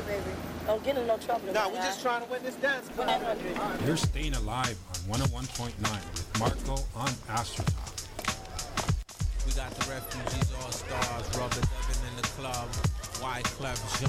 baby. Don't get in no trouble. Nah, we're just trying to win this dance. Win that 100. You're staying alive on 101.9 with Marco on Astro Talk. We got the Refugees All-Stars, Rubber Dubbin in the club, Wyclef Jean.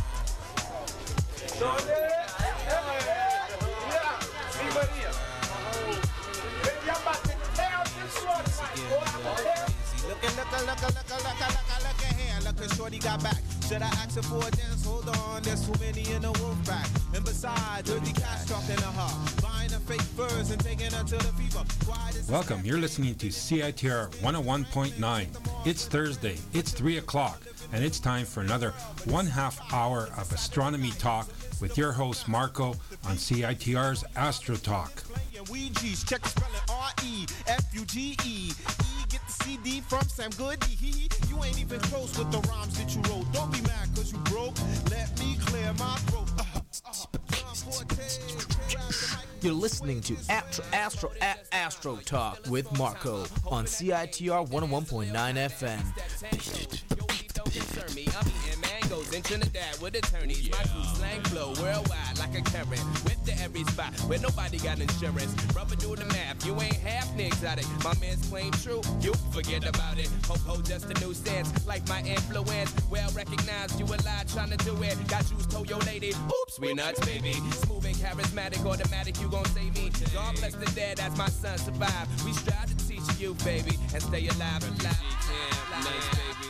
Look at shorty got back. Should I ask her for a dance? Hold on, there's too many in the wolf pack. And besides, dirty cash talking to her, buying her fake furs and taking her to the fever. Welcome, you're listening to CITR 101.9. It's Thursday, it's 3 o'clock, and it's time for another 1/2 hour of astronomy talk with your host Marco on CITR's Astro Talk. Check the spelling R-E-F-U-G-E. Get the CD from Sam Goody. You ain't even close with the rhymes that you wrote. Don't be mad cause you broke. Let me clear my throat. You're listening to Astro Talk with Marco on CITR 101.9 FM. I'm eating mangoes in Trinidad with attorneys. My crew slang flow worldwide like a current. Whip to every spot where nobody got insurance. Rubber do the math, you ain't half the exotic. My man's claim true, you forget about it. Ho-ho, just a new sense, like my influence. Well recognized, you a lie trying to do it. Got juice, told your lady, oops, we nuts, baby. Smooth and charismatic, automatic, you gon' save me. God bless the dead as my son survive. We strive to teach you, baby, and stay alive, alive. Nice, baby.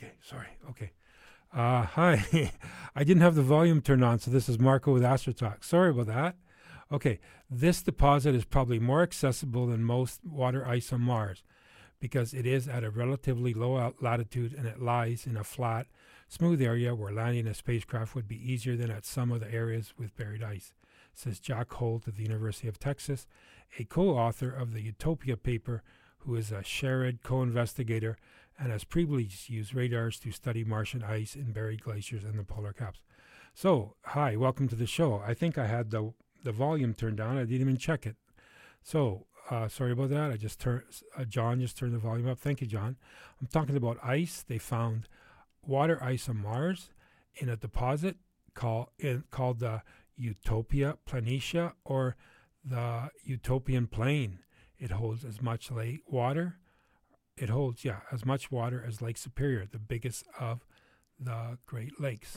Okay, sorry. Okay. Hi. I didn't have the volume turned on, so this is Marco with AstroTalk. Sorry about that. Okay, this deposit is probably more accessible than most water ice on Mars because it is at a relatively low latitude and it lies in a flat, smooth area where landing a spacecraft would be easier than at some of the areas with buried ice, says Jack Holt of the University of Texas, a co-author of the Utopia paper, who is a shared co-investigator and has previously used radars to study Martian ice in buried glaciers and the polar caps. So, hi, welcome to the show. I think I had the volume turned down. I didn't even check it. So, sorry about that. I just turned, John just turned the volume up. Thank you, John. I'm talking about ice. They found water ice on Mars in a deposit called the Utopia Planitia, or the Utopian Plain. It holds as much water. It holds, as much water as Lake Superior, the biggest of the Great Lakes.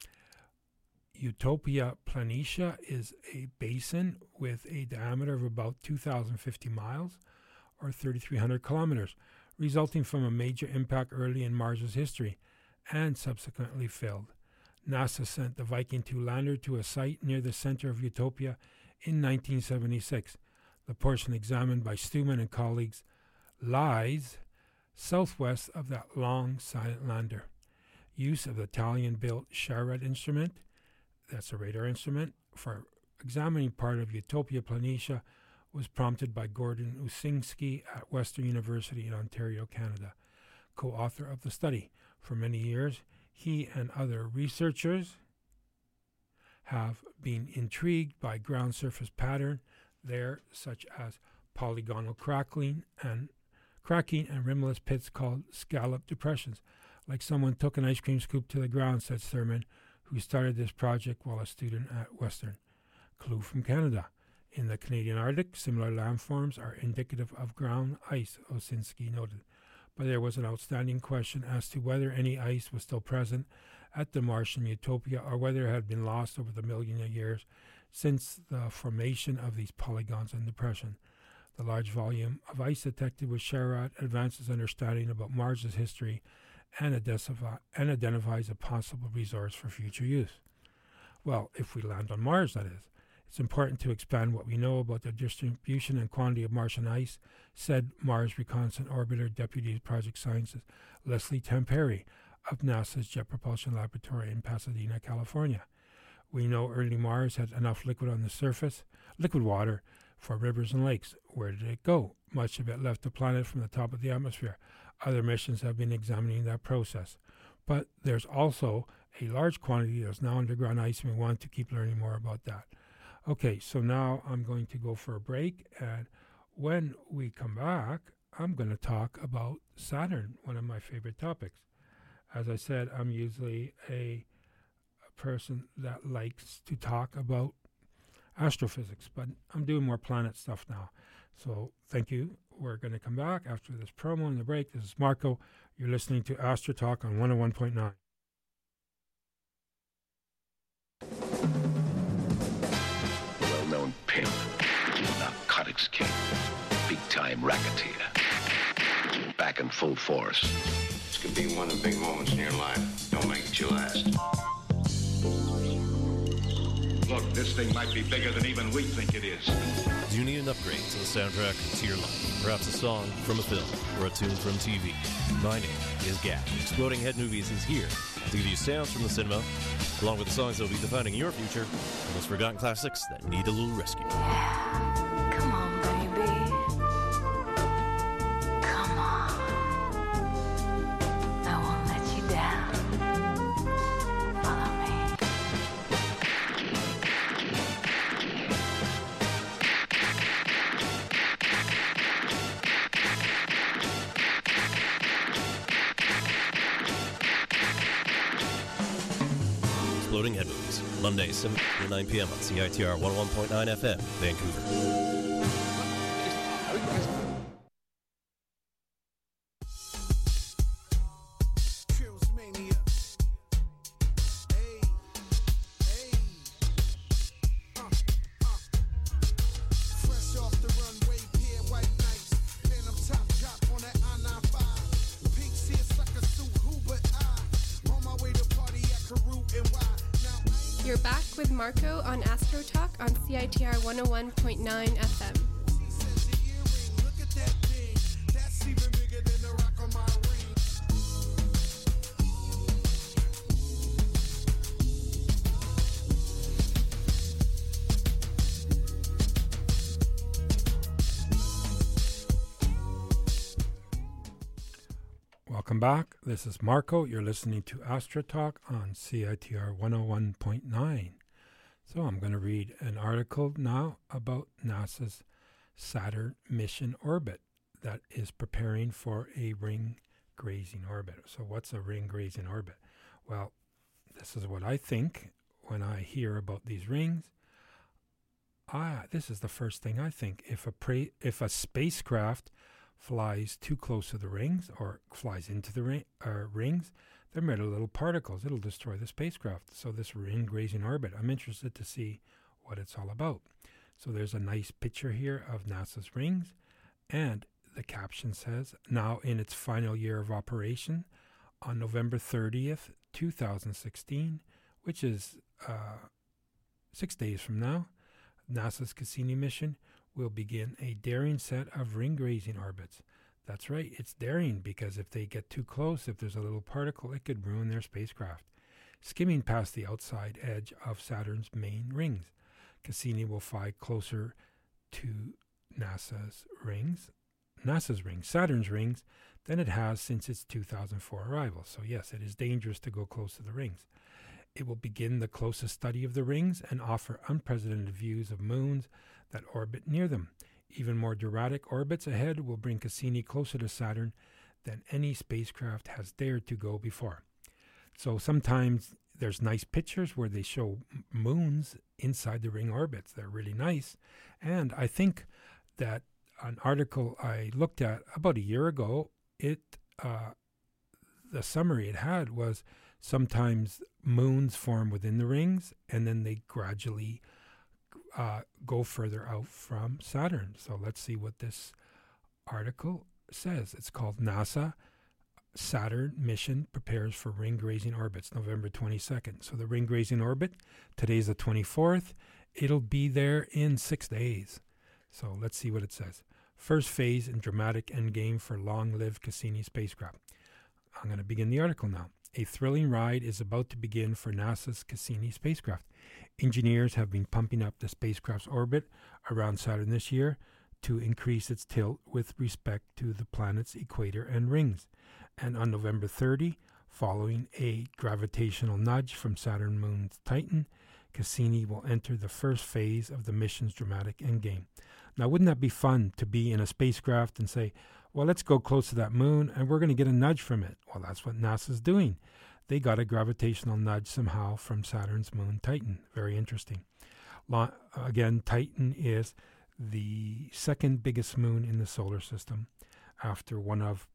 Utopia Planitia is a basin with a diameter of about 2,050 miles, or 3,300 kilometers, resulting from a major impact early in Mars's history and subsequently filled. NASA sent the Viking 2 lander to a site near the center of Utopia in 1976. The portion examined by Stuman and colleagues lies southwest of that long silent lander. Use of the Italian-built Shared instrument, that's a radar instrument, for examining part of Utopia Planitia was prompted by Gordon Usinski at Western University in Ontario, Canada, co-author of the study. For many years, he and other researchers have been intrigued by ground surface pattern there, such as polygonal cracking and rimless pits called scallop depressions, like someone took an ice cream scoop to the ground, said Thurman, who started this project while a student at Western. Clue from Canada. In the Canadian Arctic, similar landforms are indicative of ground ice, Osinski noted. But there was an outstanding question as to whether any ice was still present at the Martian Utopia or whether it had been lost over the million of years since the formation of these polygons and depression. The large volume of ice detected with SHARAD advances understanding about Mars's history and identifies a possible resource for future use. Well, if we land on Mars, that is. It's important to expand what we know about the distribution and quantity of Martian ice, said Mars Reconnaissance Orbiter Deputy Project Scientist Leslie Tamperi of NASA's Jet Propulsion Laboratory in Pasadena, California. We know early Mars had enough liquid on the surface, liquid water, for rivers and lakes. Where did it go? Much of it left the planet from the top of the atmosphere. Other missions have been examining that process. But there's also a large quantity that's now underground ice, and we want to keep learning more about that. Okay, so now I'm going to go for a break, and when we come back, I'm going to talk about Saturn, one of my favorite topics. As I said, I'm usually a person that likes to talk about astrophysics, but I'm doing more planet stuff now. So thank you. We're going to come back after this promo and the break. This is Marco. You're listening to Astro Talk on 101.9. Well-known pimp, narcotics king, big-time racketeer, back in full force. This could be one of the big moments in your life. Don't make it your last. Look, this thing might be bigger than even we think it is. Do you need an upgrade to the soundtrack to your life? Perhaps a song from a film or a tune from TV? My name is Gap. Exploding Head Movies is here to give you sounds from the cinema, along with the songs that will be defining your future and those forgotten classics that need a little rescue. Come on, baby. Come on. I won't let you down. Follow me. Exploding Head Movies, Monday, 7 to 9 p.m. on CITR 101.9 FM, Vancouver. Pink seats like a suit, who but I You're back with Marco on Astro Talk on CITR 101.9 FM. Welcome back. This is Marco. You're listening to Astro Talk on CITR 101.9. So I'm going to read an article now about NASA's Saturn mission orbit that is preparing for a ring grazing orbit. So what's a ring grazing orbit? Well, this is what I think when I hear about these rings. This is the first thing I think. If a spacecraft flies too close to the rings or flies into the rings, they're made of little particles. It'll destroy the spacecraft. So this ring grazing orbit, I'm interested to see what it's all about. So there's a nice picture here of NASA's rings, and the caption says, now in its final year of operation, on November 30th, 2016, which is 6 days from now, NASA's Cassini mission will begin a daring set of ring grazing orbits. That's right, it's daring because if they get too close, if there's a little particle, it could ruin their spacecraft. Skimming past the outside edge of Saturn's main rings, Cassini will fly closer to Saturn's rings, than it has since its 2004 arrival. So yes, it is dangerous to go close to the rings. It will begin the closest study of the rings and offer unprecedented views of moons that orbit near them. Even more dramatic orbits ahead will bring Cassini closer to Saturn than any spacecraft has dared to go before. So sometimes there's nice pictures where they show moons inside the ring orbits. They're really nice. And I think that an article I looked at about a year ago, the summary it had was sometimes moons form within the rings and then they gradually go further out from Saturn. So let's see what this article says. It's called NASA Saturn Mission Prepares for Ring Grazing Orbits, November 22nd. So the ring grazing orbit, today's the 24th. It'll be there in 6 days. So let's see what it says. First phase and dramatic endgame for long-lived Cassini spacecraft. I'm going to begin the article now. A thrilling ride is about to begin for NASA's Cassini spacecraft. Engineers have been pumping up the spacecraft's orbit around Saturn this year to increase its tilt with respect to the planet's equator and rings. And on November 30, following a gravitational nudge from Saturn moon's Titan, Cassini will enter the first phase of the mission's dramatic endgame. Now, wouldn't that be fun to be in a spacecraft and say, well, let's go close to that moon and we're going to get a nudge from it? Well, that's what NASA's doing. They got a gravitational nudge somehow from Saturn's moon Titan. Very interesting. Again, Titan is the second biggest moon in the solar system after one of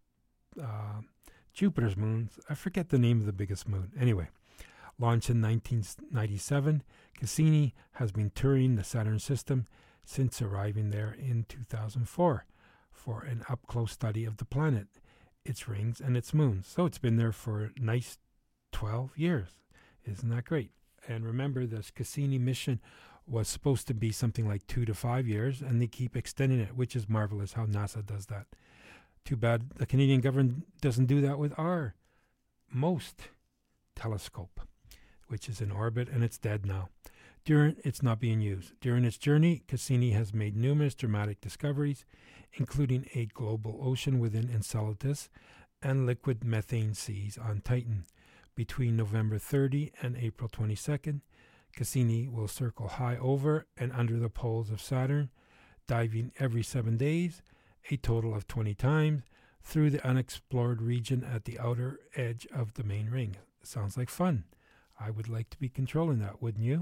Jupiter's moons. I forget the name of the biggest moon. Anyway, launched in 1997, Cassini has been touring the Saturn system since arriving there in 2004 for an up-close study of the planet, its rings, and its moons. So it's been there for a nice 12 years. Isn't that great? And remember, this Cassini mission was supposed to be something like 2 to 5 years, and they keep extending it, which is marvelous how NASA does that. Too bad the Canadian government doesn't do that with our MOST telescope, which is in orbit, and it's dead now. It's not being used. During its journey, Cassini has made numerous dramatic discoveries, including a global ocean within Enceladus and liquid methane seas on Titan. Between November 30 and April 22nd, Cassini will circle high over and under the poles of Saturn, diving every 7 days, a total of 20 times, through the unexplored region at the outer edge of the main ring. Sounds like fun. I would like to be controlling that, wouldn't you?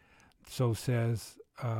So says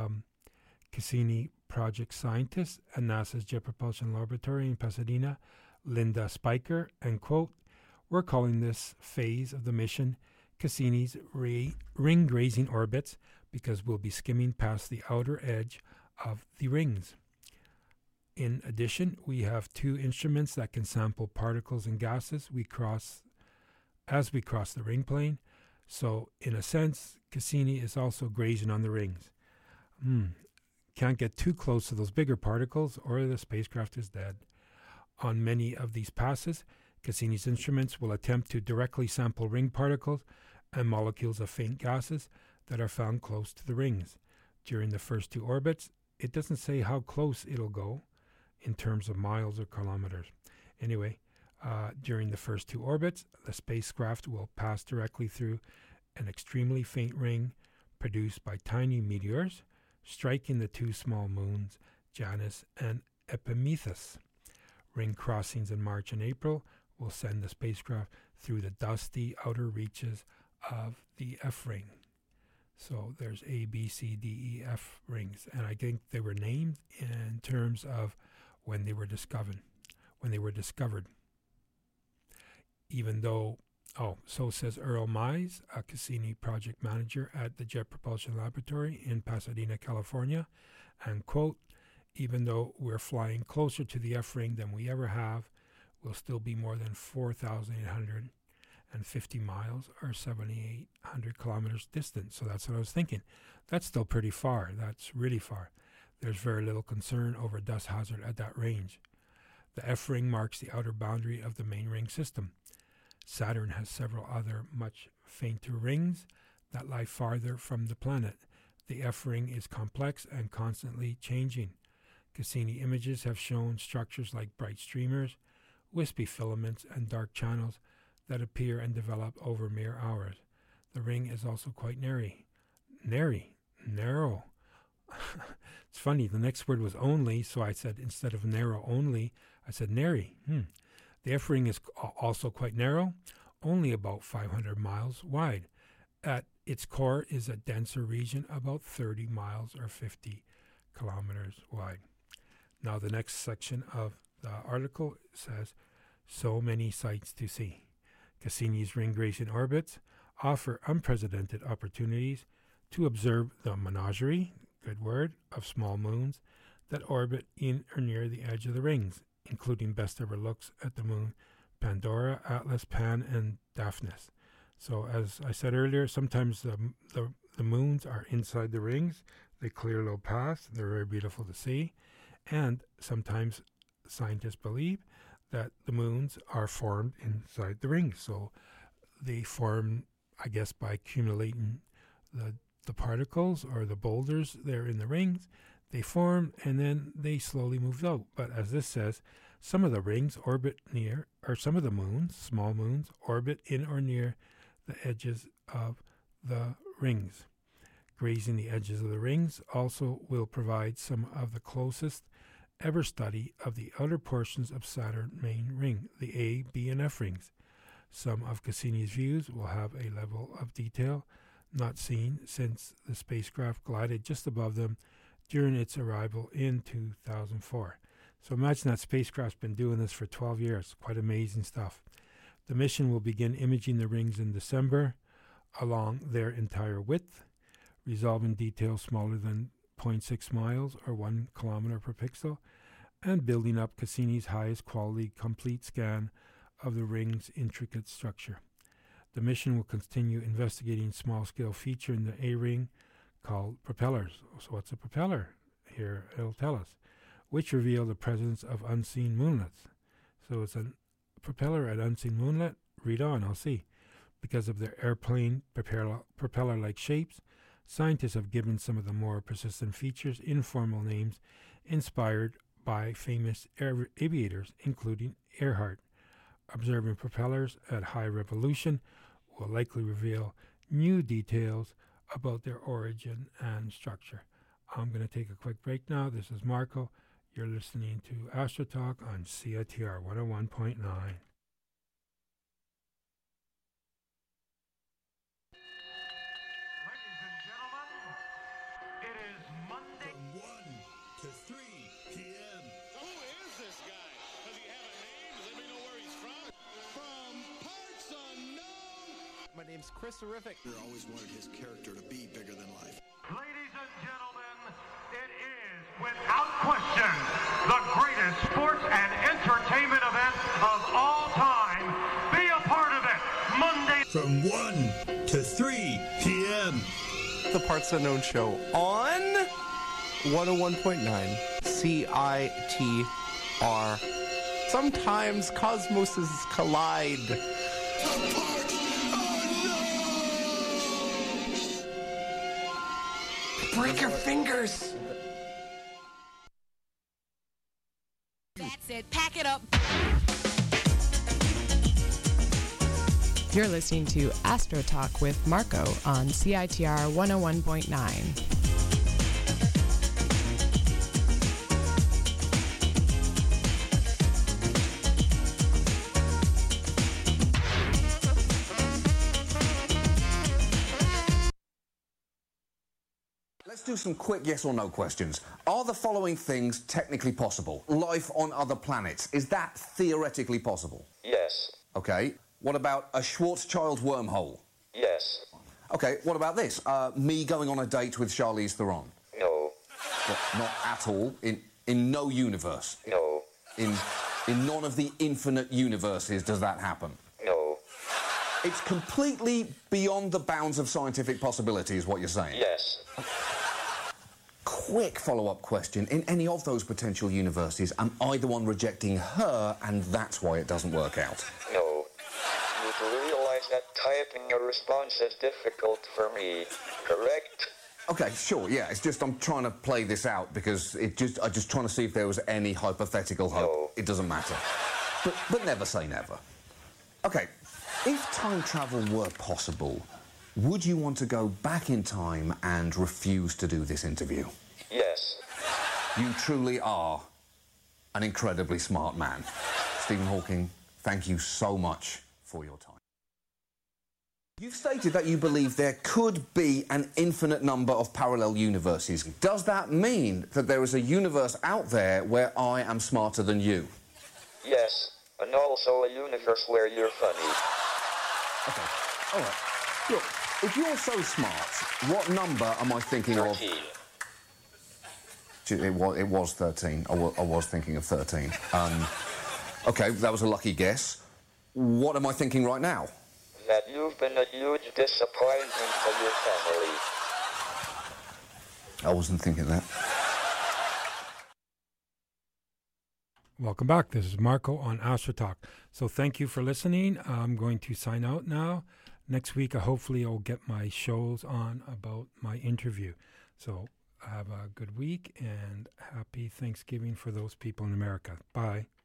Cassini project scientist at NASA's Jet Propulsion Laboratory in Pasadena, Linda Spiker, and quote, "We're calling this phase of the mission Cassini's ring grazing orbits because we'll be skimming past the outer edge of the rings. In addition, we have 2 instruments that can sample particles and gases as we cross the ring plane. So, in a sense, Cassini is also grazing on the rings. Can't get too close to those bigger particles or the spacecraft is dead. On many of these passes, Cassini's instruments will attempt to directly sample ring particles and molecules of faint gases that are found close to the rings. During the first 2 orbits, it doesn't say how close it'll go in terms of miles or kilometers. Anyway, during the first 2 orbits, the spacecraft will pass directly through an extremely faint ring produced by tiny meteors, striking the 2 small moons, Janus and Epimetheus. Ring crossings in March and April will send the spacecraft through the dusty outer reaches of the F ring. So there's A, B, C, D, E, F rings, and I think they were named in terms of when they were discovered. Even though, so says Earl Mize, a Cassini project manager at the Jet Propulsion Laboratory in Pasadena, California, and quote, even though we're flying closer to the F ring than we ever have, we'll still be more than 4,850 miles or 7,800 kilometers distant. So that's what I was thinking. That's still pretty far. That's really far. There's very little concern over dust hazard at that range. The F ring marks the outer boundary of the main ring system. Saturn has several other much fainter rings that lie farther from the planet. The F ring is complex and constantly changing. Cassini images have shown structures like bright streamers, wispy filaments, and dark channels that appear and develop over mere hours. The ring is also quite narrow. It's funny, the next word was only, so I said instead of narrow only, I said nary. The F ring is also quite narrow, only about 500 miles wide. At its core is a denser region about 30 miles or 50 kilometers wide. Now the next section of the article says, so many sights to see. Cassini's ring-grazing orbits offer unprecedented opportunities to observe the menagerie, good word, of small moons that orbit in or near the edge of the rings, including best ever looks at the moon Pandora, Atlas, Pan, and Daphnis. So as I said earlier, sometimes the moons are inside the rings. They clear low paths. They're very beautiful to see. And sometimes scientists believe that the moons are formed inside the rings. So they form, I guess, by accumulating the particles or the boulders there in the rings. They form and then they slowly move out. But as this says, some of the rings orbit near, or some of the moons, small moons, orbit in or near the edges of the rings. Grazing the edges of the rings also will provide some of the closest ever study of the outer portions of Saturn's main ring, the A, B, and F rings. Some of Cassini's views will have a level of detail not seen since the spacecraft glided just above them during its arrival in 2004. So imagine that spacecraft's been doing this for 12 years. Quite amazing stuff. The mission will begin imaging the rings in December along their entire width, resolving details smaller than 0.6 miles or 1 kilometer per pixel, and building up Cassini's highest quality complete scan of the ring's intricate structure. The mission will continue investigating small-scale feature in the A-ring called propellers. So what's a propeller? Here it'll tell us, which reveal the presence of unseen moonlets. So it's a propeller at unseen moonlet? Read on, I'll see. Because of their airplane propeller-like shapes, scientists have given some of the more persistent features informal names inspired by famous aviators, including Earhart. Observing propellers at high revolution will likely reveal new details about their origin and structure. I'm going to take a quick break now. This is Marco. You're listening to Astro Talk on CITR 101.9. My name's Chris Horrific. I always wanted his character to be bigger than life. Ladies and gentlemen, it is, without question, the greatest sports and entertainment event of all time. Be a part of it. Monday. from 1 to 3 p.m. The Parts Unknown Show on 101.9 CITR. Sometimes cosmoses collide. Break your fingers! That's it. Pack it up. You're listening to Astro Talk with Marco on CITR 101.9. Let's do some quick yes or no questions. Are the following things technically possible? Life on other planets, is that theoretically possible? Yes. Okay. What about a Schwarzschild wormhole? Yes. Okay, what about this? Me going on a date with Charlize Theron? No. Well, not at all. In no universe? No. In none of the infinite universes does that happen? No. It's completely beyond the bounds of scientific possibility, is what you're saying? Yes. Quick follow-up question. In any of those potential universes, am I the one rejecting her, and that's why it doesn't work out? No. You do realize that typing a response is difficult for me, correct? Okay, sure, yeah. It's just I'm trying to play this out because I'm just trying to see if there was any hypothetical hope. No. It doesn't matter. But never say never. Okay, if time travel were possible, would you want to go back in time and refuse to do this interview? Yes. You truly are an incredibly smart man. Stephen Hawking, thank you so much for your time. You've stated that you believe there could be an infinite number of parallel universes. Does that mean that there is a universe out there where I am smarter than you? Yes, and also a universe where you're funny. Okay, all right. Look, if you're so smart, what number am I thinking 13. of? It was 13. I was thinking of 13. Okay, that was a lucky guess. What am I thinking right now? That you've been a huge disappointment to your family. I wasn't thinking that. Welcome back. This is Marco on Astro Talk. So thank you for listening. I'm going to sign out now. Next week, hopefully I'll get my shows on about my interview. So have a good week and happy Thanksgiving for those people in America. Bye.